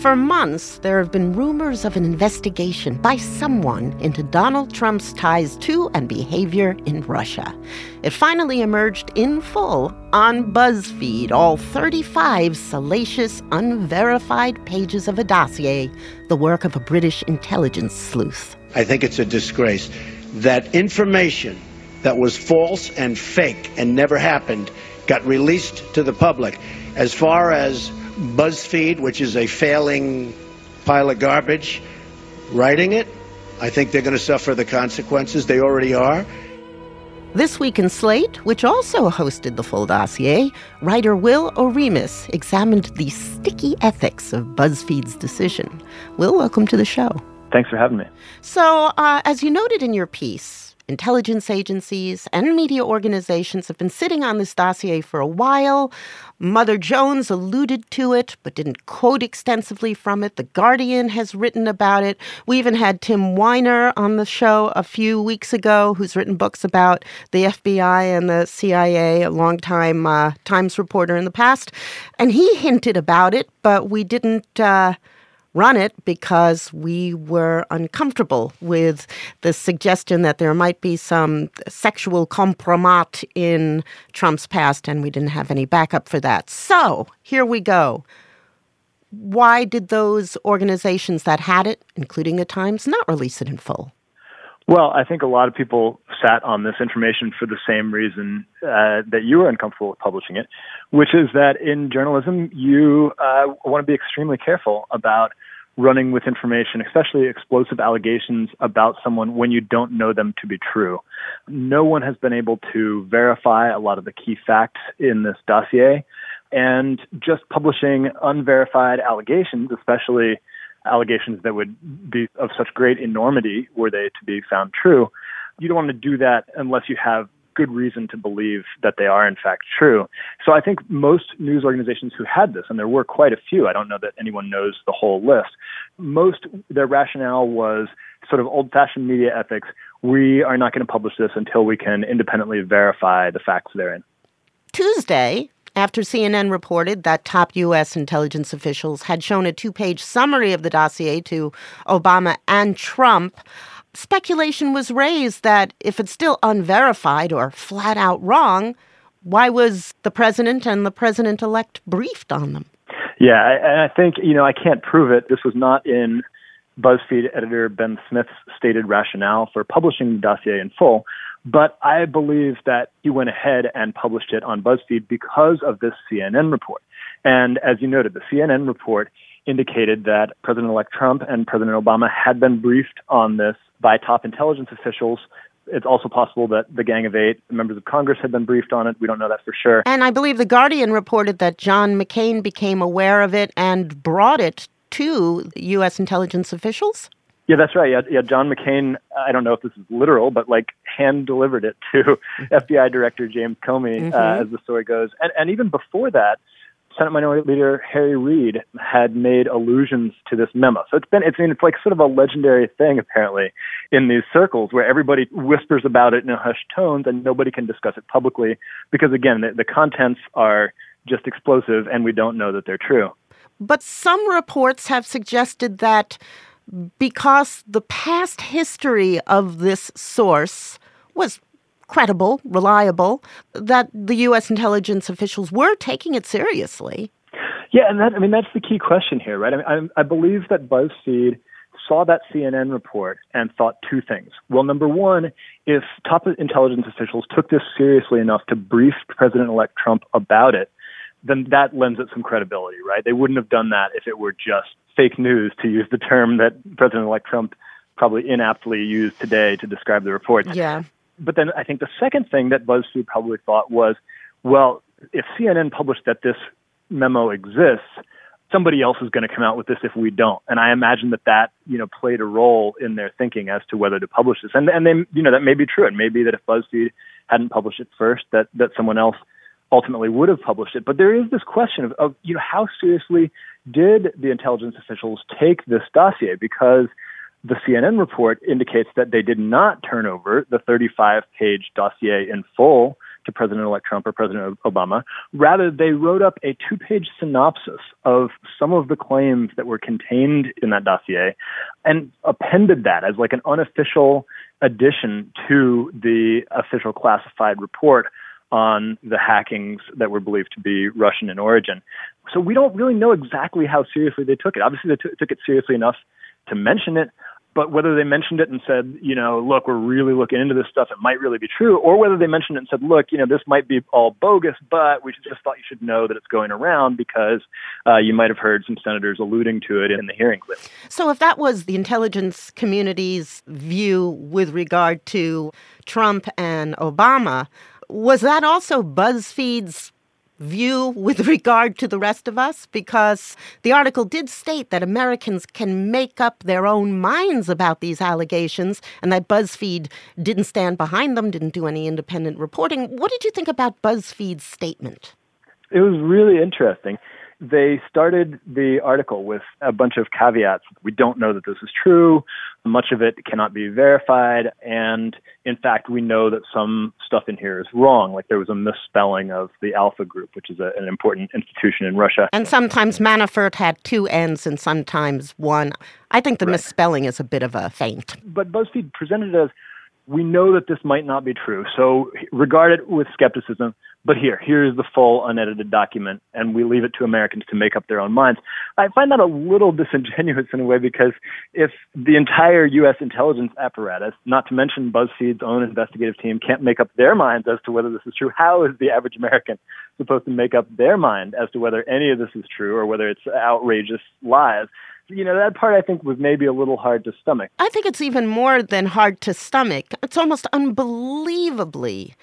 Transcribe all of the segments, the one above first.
For months, there have been rumors of an investigation by someone into Donald Trump's ties to and behavior in Russia. It finally emerged in full on BuzzFeed, all 35 salacious, unverified pages of a dossier, the work of a British intelligence sleuth. I think it's a disgrace that information that was false and fake and never happened got released to the public. As far as BuzzFeed, which is a failing pile of garbage, writing it, I think they're going to suffer the consequences. They already are. This week in Slate, which also hosted the full dossier, writer Will Oremus examined the sticky ethics of BuzzFeed's decision. Will, welcome to the show. Thanks for having me. So, as you noted in your piece, intelligence agencies and media organizations have been sitting on this dossier for a while. Mother Jones alluded to it, but didn't quote extensively from it. The Guardian has written about it. We even had Tim Weiner on the show a few weeks ago, who's written books about the FBI and the CIA, a longtime Times reporter in the past. And he hinted about it, but we didn't run it because we were uncomfortable with the suggestion that there might be some sexual compromat in Trump's past, and we didn't have any backup for that. So here we go. Why did those organizations that had it, including the Times, not release it in full? Well, I think a lot of people sat on this information for the same reason that you were uncomfortable with publishing it, which is that in journalism, you want to be extremely careful about running with information, especially explosive allegations about someone when you don't know them to be true. No one has been able to verify a lot of the key facts in this dossier, and just publishing unverified allegations, especially allegations that would be of such great enormity were they to be found true, you don't want to do that unless you have good reason to believe that they are in fact true. So I think most news organizations who had this, and there were quite a few, I don't know that anyone knows the whole list, most their rationale was sort of old-fashioned media ethics. We are not going to publish this until we can independently verify the facts therein. Tuesday, after CNN reported that top U.S. intelligence officials had shown a 2-page summary of the dossier to Obama and Trump, speculation was raised that if it's still unverified or flat out wrong, why was the president and the president-elect briefed on them? Yeah, and I think, I can't prove it. This was not in BuzzFeed editor Ben Smith's stated rationale for publishing the dossier in full, but I believe that he went ahead and published it on BuzzFeed because of this CNN report. And as you noted, the CNN report indicated that President-elect Trump and President Obama had been briefed on this by top intelligence officials. It's also possible that the Gang of Eight members of Congress had been briefed on it. We don't know that for sure. And I believe The Guardian reported that John McCain became aware of it and brought it to U.S. intelligence officials? Yeah, that's right. Yeah, John McCain, I don't know if this is literal, but hand-delivered it to FBI Director James Comey, as the story goes. And even before that, Senate Minority Leader Harry Reid had made allusions to this memo. So it's like sort of a legendary thing, apparently, in these circles where everybody whispers about it in hushed tones and nobody can discuss it publicly because, again, the contents are just explosive and we don't know that they're true. But some reports have suggested that because the past history of this source was credible, reliable, that the U.S. intelligence officials were taking it seriously. Yeah, and that's the key question here, right? I believe that BuzzFeed saw that CNN report and thought two things. Well, number one, if top intelligence officials took this seriously enough to brief President-elect Trump about it, then that lends it some credibility, right? They wouldn't have done that if it were just fake news, to use the term that President-elect Trump probably inaptly used today to describe the report. Yeah. But then I think the second thing that BuzzFeed probably thought was, well, if CNN published that this memo exists, somebody else is going to come out with this if we don't. And I imagine that played a role in their thinking as to whether to publish this. And they, that may be true. It may be that if BuzzFeed hadn't published it first, that someone else ultimately would have published it. But there is this question of how seriously did the intelligence officials take this dossier? Because the CNN report indicates that they did not turn over the 35-page dossier in full to President-elect Trump or President Obama. Rather, they wrote up a 2-page synopsis of some of the claims that were contained in that dossier and appended that as like an unofficial addition to the official classified report on the hackings that were believed to be Russian in origin. So we don't really know exactly how seriously they took it. Obviously, they took it seriously enough to mention it, but whether they mentioned it and said, look, we're really looking into this stuff, it might really be true, or whether they mentioned it and said, look, this might be all bogus, but we just thought you should know that it's going around because you might have heard some senators alluding to it in the hearing clip. So if that was the intelligence community's view with regard to Trump and Obama, was that also BuzzFeed's view with regard to the rest of us? Because the article did state that Americans can make up their own minds about these allegations and that BuzzFeed didn't stand behind them, didn't do any independent reporting. What did you think about BuzzFeed's statement? It was really interesting. They started the article with a bunch of caveats. We don't know that this is true. Much of it cannot be verified. And in fact, we know that some stuff in here is wrong. Like there was a misspelling of the Alpha Group, which is an important institution in Russia. And sometimes Manafort had 2 N's and sometimes 1. I think the misspelling is a bit of a feint. But BuzzFeed presented it as, we know that this might not be true, so regard it with skepticism, but here's the full unedited document, and we leave it to Americans to make up their own minds. I find that a little disingenuous in a way, because if the entire U.S. intelligence apparatus, not to mention BuzzFeed's own investigative team, can't make up their minds as to whether this is true, how is the average American supposed to make up their mind as to whether any of this is true or whether it's outrageous lies? That part I think was maybe a little hard to stomach. I think it's even more than hard to stomach. It's almost unbelievably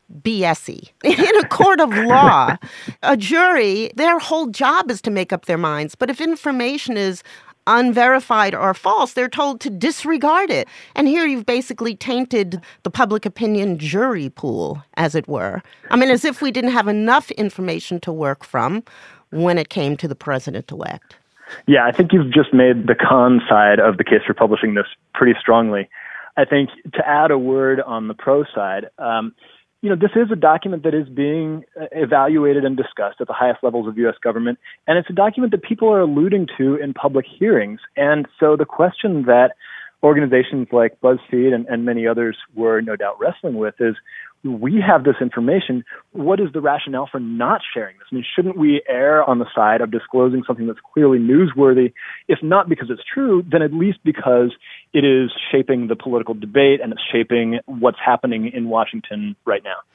BS-y. In a court of law, a jury, their whole job is to make up their minds. But if information is unverified or false, they're told to disregard it. And here you've basically tainted the public opinion jury pool, as it were. I mean, as if we didn't have enough information to work from when it came to the president-elect. Yeah, I think you've just made the con side of the case for publishing this pretty strongly. I think to add a word on the pro side, this is a document that is being evaluated and discussed at the highest levels of U.S. government, and it's a document that people are alluding to in public hearings. And so the question that organizations like BuzzFeed and many others were no doubt wrestling with is, we have this information. What is the rationale for not sharing this? I mean, shouldn't we err on the side of disclosing something that's clearly newsworthy, if not because it's true, then at least because it is shaping the political debate and it's shaping what's happening in Washington right now?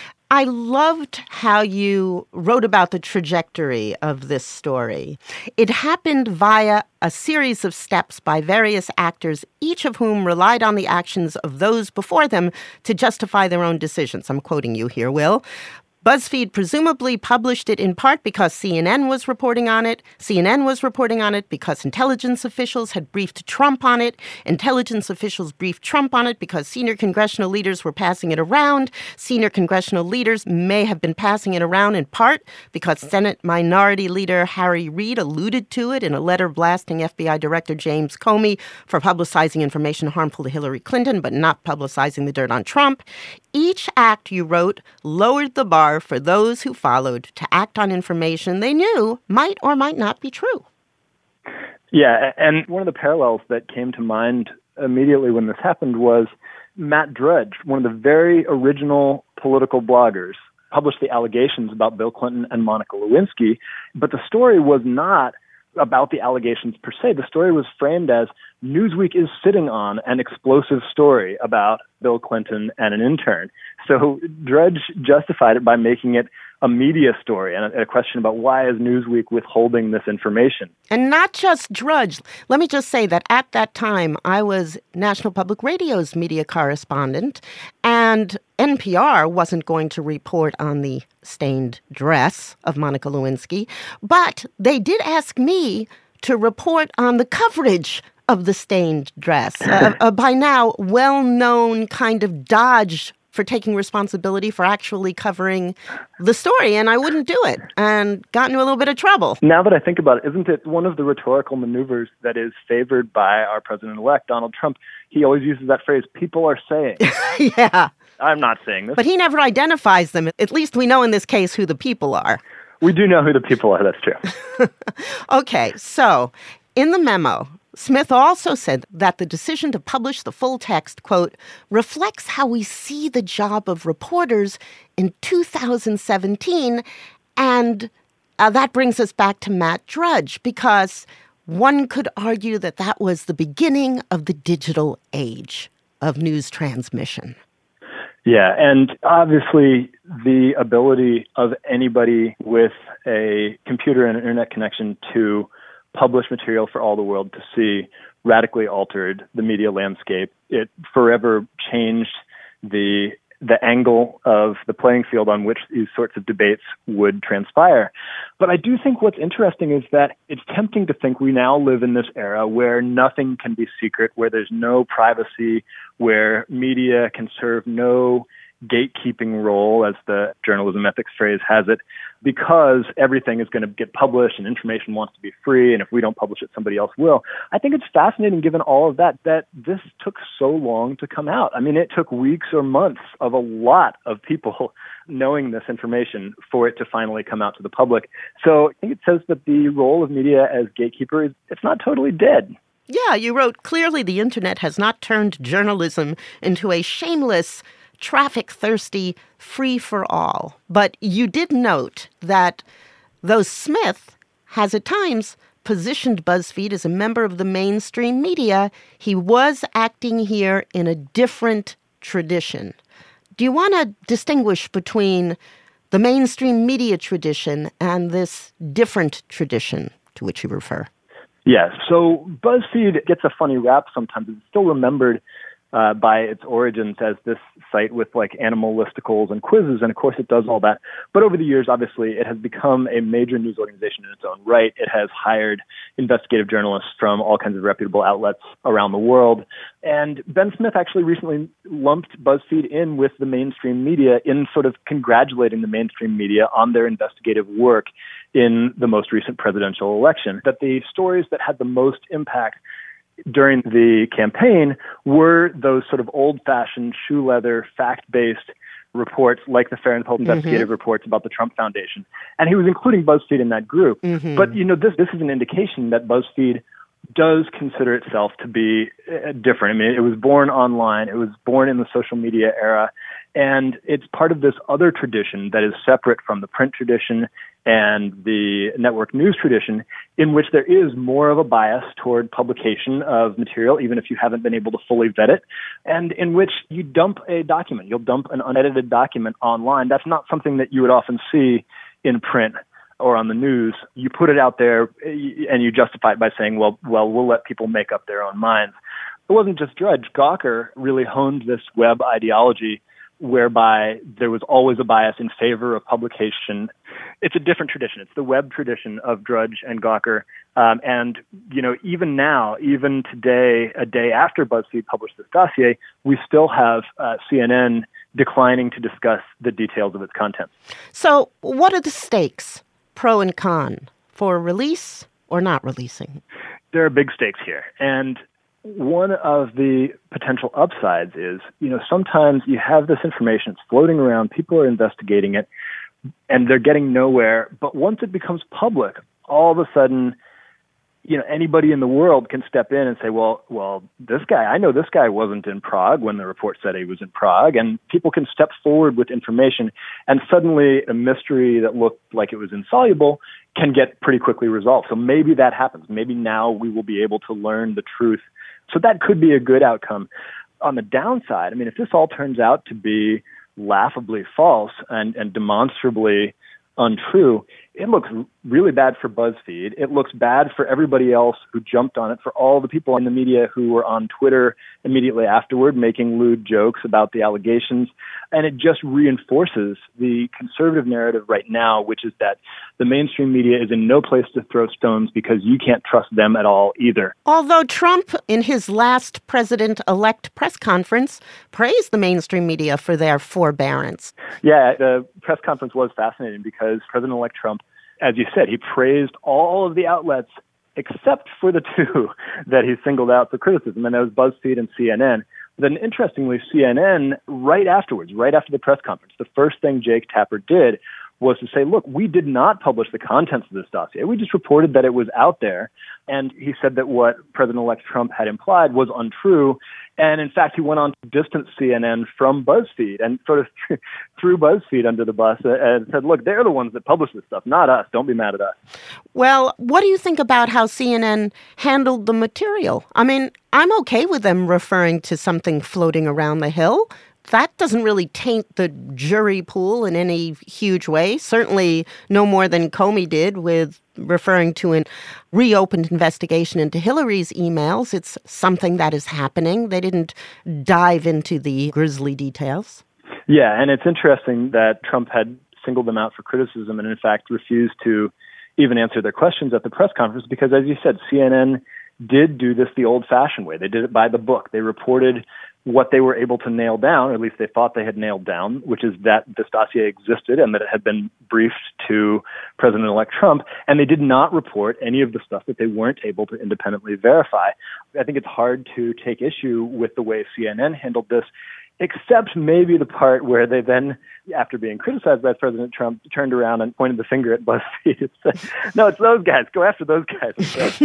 I loved how you wrote about the trajectory of this story. It happened via a series of steps by various actors, each of whom relied on the actions of those before them to justify their own decisions. I'm quoting you here, Will. BuzzFeed presumably published it in part because CNN was reporting on it. CNN was reporting on it because intelligence officials had briefed Trump on it. Intelligence officials briefed Trump on it because senior congressional leaders were passing it around. Senior congressional leaders may have been passing it around in part because Senate Minority Leader Harry Reid alluded to it in a letter blasting FBI Director James Comey for publicizing information harmful to Hillary Clinton but not publicizing the dirt on Trump. Each act, you wrote, lowered the bar for those who followed to act on information they knew might or might not be true. Yeah, and one of the parallels that came to mind immediately when this happened was Matt Drudge, one of the very original political bloggers, published the allegations about Bill Clinton and Monica Lewinsky, but the story was not about the allegations per se. The story was framed as Newsweek is sitting on an explosive story about Bill Clinton and an intern. So Drudge justified it by making it a media story and a question about why is Newsweek withholding this information. And not just Drudge. Let me just say that at that time, I was National Public Radio's media correspondent, and NPR wasn't going to report on the stained dress of Monica Lewinsky, but they did ask me to report on the coverage of the stained dress, by now well-known kind of dodge for taking responsibility for actually covering the story, and I wouldn't do it and got into a little bit of trouble. Now that I think about it, isn't it one of the rhetorical maneuvers that is favored by our president-elect, Donald Trump? He always uses that phrase, people are saying. Yeah. I'm not saying this. But he never identifies them. At least we know in this case who the people are. We do know who the people are, that's true. Okay, so in the memo, Smith also said that the decision to publish the full text, quote, reflects how we see the job of reporters in 2017. And that brings us back to Matt Drudge, because one could argue that that was the beginning of the digital age of news transmission. Yeah, and obviously the ability of anybody with a computer and an internet connection to publish material for all the world to see radically altered the media landscape. It forever changed the angle of the playing field on which these sorts of debates would transpire. But I do think what's interesting is that it's tempting to think we now live in this era where nothing can be secret, where there's no privacy, where media can serve no gatekeeping role, as the journalism ethics phrase has it, because everything is going to get published and information wants to be free, and if we don't publish it, somebody else will. I think it's fascinating, given all of that this took so long to come out. I mean, it took weeks or months of a lot of people knowing this information for it to finally come out to the public. So I think it says that the role of media as gatekeeper it's not totally dead. Yeah, you wrote, clearly the internet has not turned journalism into a shameless, traffic-thirsty free-for-all. But you did note that though Smith has at times positioned BuzzFeed as a member of the mainstream media, he was acting here in a different tradition. Do you want to distinguish between the mainstream media tradition and this different tradition to which you refer? Yes. So BuzzFeed gets a funny rap sometimes. It's still remembered by its origins as this site with like animal listicles and quizzes, and of course it does all that. But over the years, obviously, it has become a major news organization in its own right. It has hired investigative journalists from all kinds of reputable outlets around the world. And Ben Smith actually recently lumped BuzzFeed in with the mainstream media in sort of congratulating the mainstream media on their investigative work in the most recent presidential election, that the stories that had the most impact during the campaign were those sort of old-fashioned, shoe-leather, fact-based reports like the Fair and Public investigative reports about the Trump Foundation. And he was including BuzzFeed in that group. But, you know, this is an indication that BuzzFeed does consider itself to be different. I mean, it was born online. It was born in the social media era. And it's part of this other tradition that is separate from the print tradition and the network news tradition, in which there is more of a bias toward publication of material, even if you haven't been able to fully vet it, and in which you dump a document. You'll dump an unedited document online. That's not something that you would often see in print or on the news. You put it out there and you justify it by saying, well, we'll let people make up their own minds. It wasn't just Drudge. Gawker really honed this web ideology whereby there was always a bias in favor of publication. It's a different tradition. It's the web tradition of Drudge and Gawker. And, you know, even now, even today, a day after BuzzFeed published this dossier, we still have CNN declining to discuss the details of its content. So what are the stakes, pro and con, for release or not releasing? There are big stakes here. And one of the potential upsides is, you know, sometimes you have this information, it's floating around, people are investigating it, and they're getting nowhere. But once it becomes public, all of a sudden, you know, anybody in the world can step in and say, well, I know this guy wasn't in Prague when the report said he was in Prague, and people can step forward with information, and suddenly a mystery that looked like it was insoluble can get pretty quickly resolved. So maybe that happens. Maybe now we will be able to learn the truth. So that could be a good outcome. On the downside, I mean, if this all turns out to be laughably false and demonstrably untrue, it looks really bad for BuzzFeed. It looks bad for everybody else who jumped on it, for all the people in the media who were on Twitter immediately afterward making lewd jokes about the allegations. And it just reinforces the conservative narrative right now, which is that the mainstream media is in no place to throw stones because you can't trust them at all either. Although Trump, in his last president-elect press conference, praised the mainstream media for their forbearance. Yeah, the press conference was fascinating because President-elect Trump, as you said, he praised all of the outlets except for the two that he singled out for criticism, and that was BuzzFeed and CNN. Then, interestingly, CNN, right after the press conference, the first thing Jake Tapper did was to say, look, we did not publish the contents of this dossier. We just reported that it was out there. And he said that what President-elect Trump had implied was untrue. And in fact, he went on to distance CNN from BuzzFeed and sort of threw BuzzFeed under the bus and said, look, they're the ones that publish this stuff, not us. Don't be mad at us. Well, what do you think about how CNN handled the material? I mean, I'm okay with them referring to something floating around the Hill. That doesn't really taint the jury pool in any huge way. Certainly no more than Comey did with referring to a reopened investigation into Hillary's emails. It's something that is happening. They didn't dive into the grisly details. Yeah, and it's interesting that Trump had singled them out for criticism and, in fact, refused to even answer their questions at the press conference because, as you said, CNN did do this the old-fashioned way. They did it by the book. They reported what they were able to nail down, or at least they thought they had nailed down, which is that this dossier existed and that it had been briefed to President-elect Trump, and they did not report any of the stuff that they weren't able to independently verify. I think it's hard to take issue with the way CNN handled this, except maybe the part where they then, after being criticized by President Trump, turned around and pointed the finger at BuzzFeed and said, no, it's those guys. Go after those guys.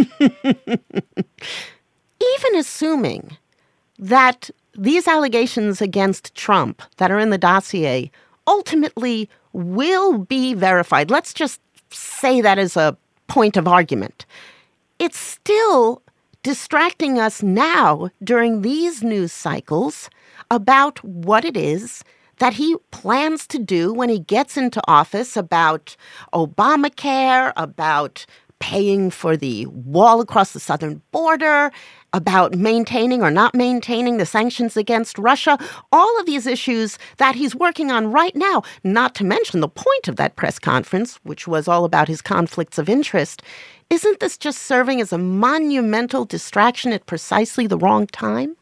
Even assuming that these allegations against Trump that are in the dossier ultimately will be verified, let's just say that as a point of argument, it's still distracting us now during these news cycles about what it is that he plans to do when he gets into office, about Obamacare, about paying for the wall across the southern border, about maintaining or not maintaining the sanctions against Russia, all of these issues that he's working on right now, not to mention the point of that press conference, which was all about his conflicts of interest. Isn't this just serving as a monumental distraction at precisely the wrong time?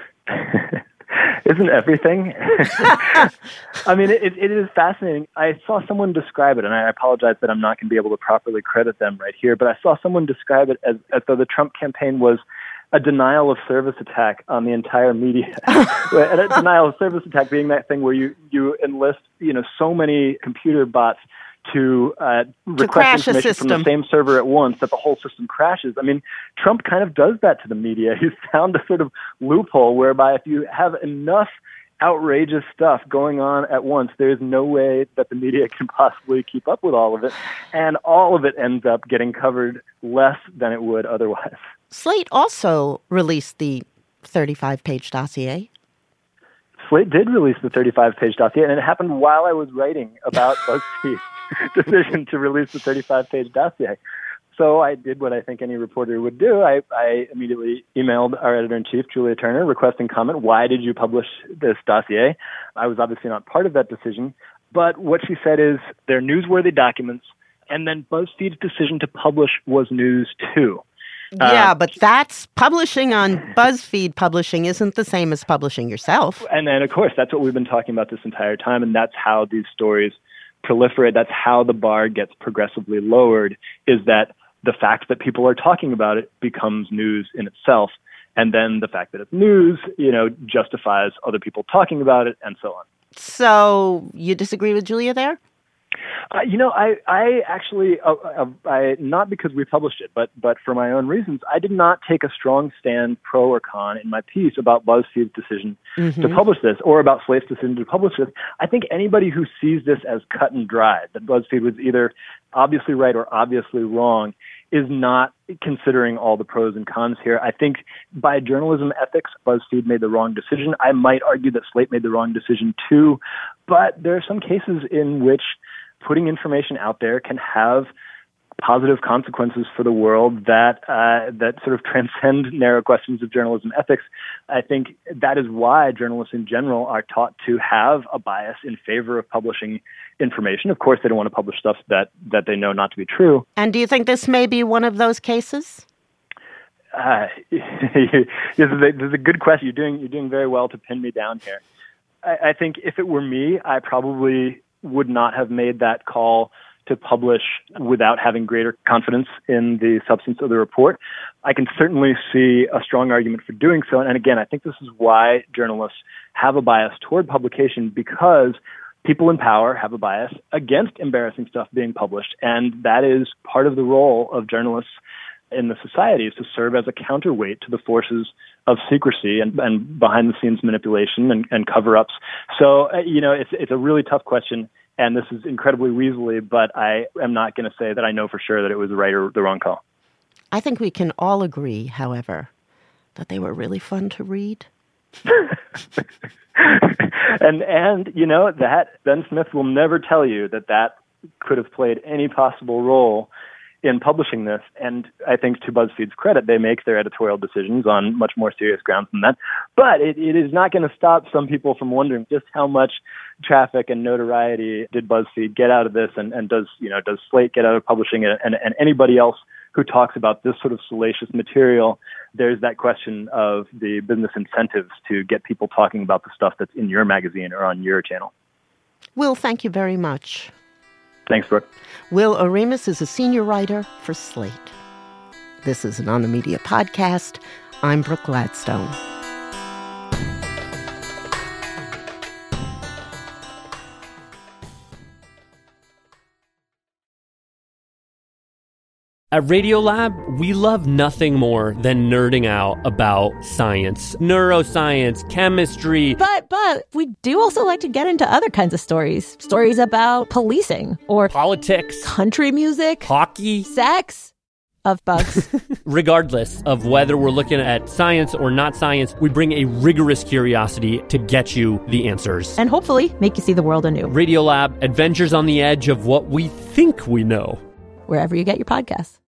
Isn't everything? I mean, it is fascinating. I saw someone describe it, and I apologize that I'm not going to be able to properly credit them right here, but I saw someone describe it as though the Trump campaign was a denial of service attack on the entire media. And a denial of service attack being that thing where you enlist, so many computer bots to request information from the same server at once that the whole system crashes. I mean, Trump kind of does that to the media. He's found a sort of loophole whereby if you have enough outrageous stuff going on at once, there's no way that the media can possibly keep up with all of it. And all of it ends up getting covered less than it would otherwise. Slate also released the 35-page dossier. Slate did release the 35-page dossier, and it happened while I was writing about BuzzFeed's decision to release the 35-page dossier. So I did what I think any reporter would do. I immediately emailed our editor-in-chief, Julia Turner, requesting comment. Why did you publish this dossier? I was obviously not part of that decision. But what she said is they're newsworthy documents, and then BuzzFeed's decision to publish was news too. Yeah, but that's publishing on BuzzFeed publishing isn't the same as publishing yourself. And then, of course, that's what we've been talking about this entire time, and that's how these stories proliferate. That's how the bar gets progressively lowered, is that the fact that people are talking about it becomes news in itself. And then the fact that it's news, justifies other people talking about it and so on. So you disagree with Julia there? I actually, not because we published it, but for my own reasons, I did not take a strong stand pro or con in my piece about BuzzFeed's decision to publish this or about Slate's decision to publish this. I think anybody who sees this as cut and dry, that BuzzFeed was either obviously right or obviously wrong, is not considering all the pros and cons here. I think by journalism ethics, BuzzFeed made the wrong decision. I might argue that Slate made the wrong decision too, but there are some cases in which putting information out there can have positive consequences for the world that sort of transcend narrow questions of journalism ethics. I think that is why journalists in general are taught to have a bias in favor of publishing information. Of course, they don't want to publish stuff that they know not to be true. And do you think this may be one of those cases? This is a good question. You're doing very well to pin me down here. I think if it were me, I probably would not have made that call to publish without having greater confidence in the substance of the report. I can certainly see a strong argument for doing so. And again, I think this is why journalists have a bias toward publication, because people in power have a bias against embarrassing stuff being published. And that is part of the role of journalists in the society, is to serve as a counterweight to the forces of secrecy and behind-the-scenes manipulation and cover-ups. So, it's a really tough question. And this is incredibly weaselly, but I am not going to say that I know for sure that it was the right or the wrong call. I think we can all agree, however, that they were really fun to read. and that Ben Smith will never tell you that could have played any possible role in publishing this. And I think to BuzzFeed's credit, they make their editorial decisions on much more serious grounds than that. But it is not going to stop some people from wondering just how much traffic and notoriety did BuzzFeed get out of this, and does Slate get out of publishing it, and anybody else who talks about this sort of salacious material. There's that question of the business incentives to get people talking about the stuff that's in your magazine or on your channel. Will, thank you very much. Thanks, Brooke. Will Oremus is a senior writer for Slate. This is an On the Media podcast. I'm Brooke Gladstone. At Radiolab, we love nothing more than nerding out about science, neuroscience, chemistry. But we do also like to get into other kinds of stories. Stories about policing or politics, country music, hockey, sex, of bugs. Regardless of whether we're looking at science or not science, we bring a rigorous curiosity to get you the answers. And hopefully make you see the world anew. Radiolab, adventures on the edge of what we think we know. Wherever you get your podcasts.